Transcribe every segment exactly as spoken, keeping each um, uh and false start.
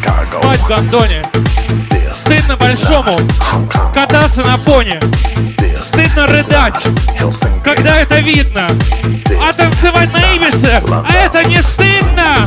Спать в гондоне. Стыдно большому кататься на пони. Стыдно рыдать, когда это видно. А танцевать на Ибице, а это не стыдно.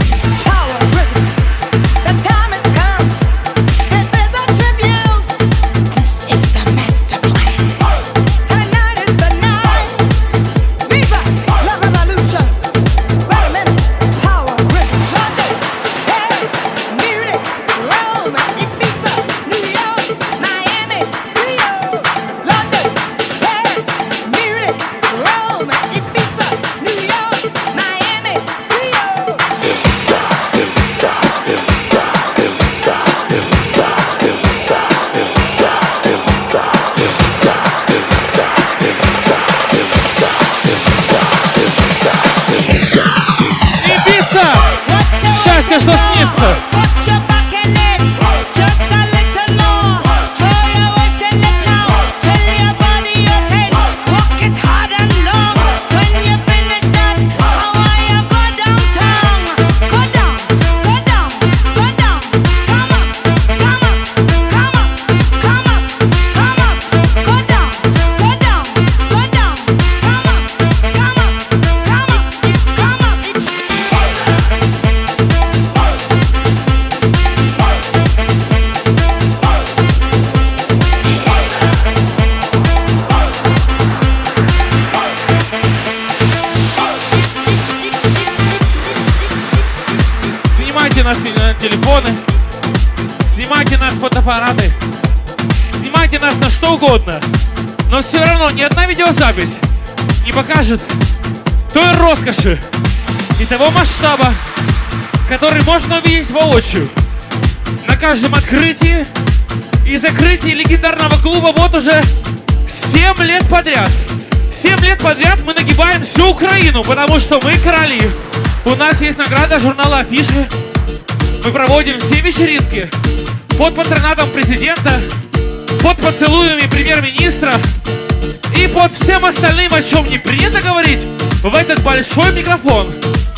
Счастье, что снится. Снимайте нас на телефоны, снимайте нас фотоаппараты, снимайте нас на что угодно, но все равно ни одна видеозапись не покажет той роскоши и того масштаба, который можно увидеть воочию на каждом открытии и закрытии легендарного клуба вот уже семь лет подряд. семь лет подряд мы нагибаем всю Украину, потому что мы короли. У нас есть награда журнала «Афиши». Мы проводим все вечеринки под патронатом президента, под поцелуями премьер-министра и под всем остальным, о чем не принято говорить в этот большой микрофон.